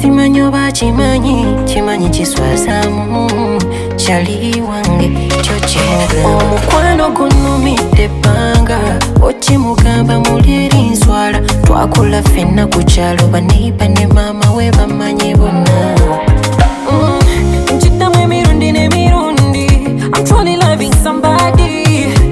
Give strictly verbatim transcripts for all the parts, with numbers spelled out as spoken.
simanyo bakimanyi kimanyi kiswazamu kyali wange kyokyega omukwano gunumidde ebbanga okimugamba mulyeri nswala twakola ffenna ku kyalo baneiba ne maama we bamanyi bonna nkiddamu emirundi n'emirundi I'm truly loving somebody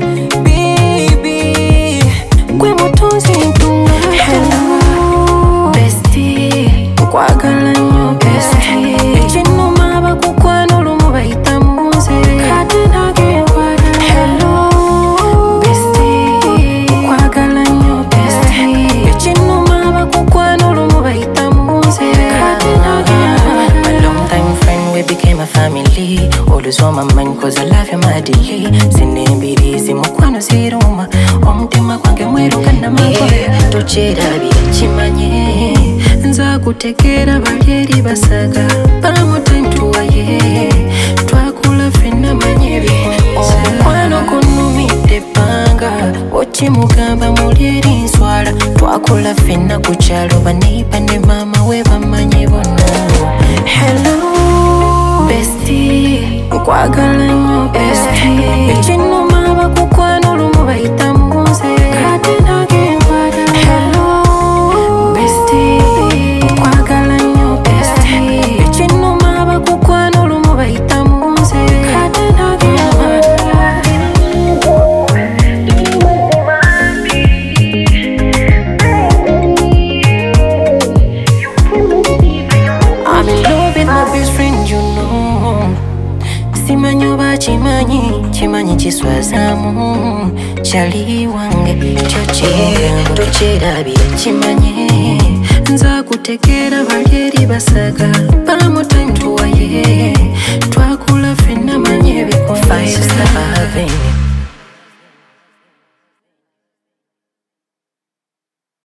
baby gwe mutunzi ntunga hello bestie nkwagala nnyo bestie ekinuma abakukwano olumu bayita muze kati nagenkwagala hello bestie nkwagala nnyo bestie ekinuma abakukwano olumu bayita muze kati nagenkwagala a long time friend we became a family always on my mind cause I love you madly sinembirizi mukwano ziruma omutima gwange mweruka namakola tokyerabira kimanye nza kutegeera balyeri basaga bamutentuwaye twakula ffenna manye ebikwanyisa omukwano gunumidde ebbanga okimugamba mulyeri nswala twakola ffenna ku kyalo baneiba ne maama we bamanyi bonna hello bestie nkwagala nnyo bestie ekinuma abakukwano olumu bayita muze kati nagenkwagala hello bestie nkwagala nnyo bestie ekinuma abakukwano olumu bayita muze kati nagenkwagala I'm in love with my best friend, you know. Simanyo bakimanyi kimanyi kiswazamu kyali wange kyokyega tokyerabira kimanye nza kutegeera balyeri basaga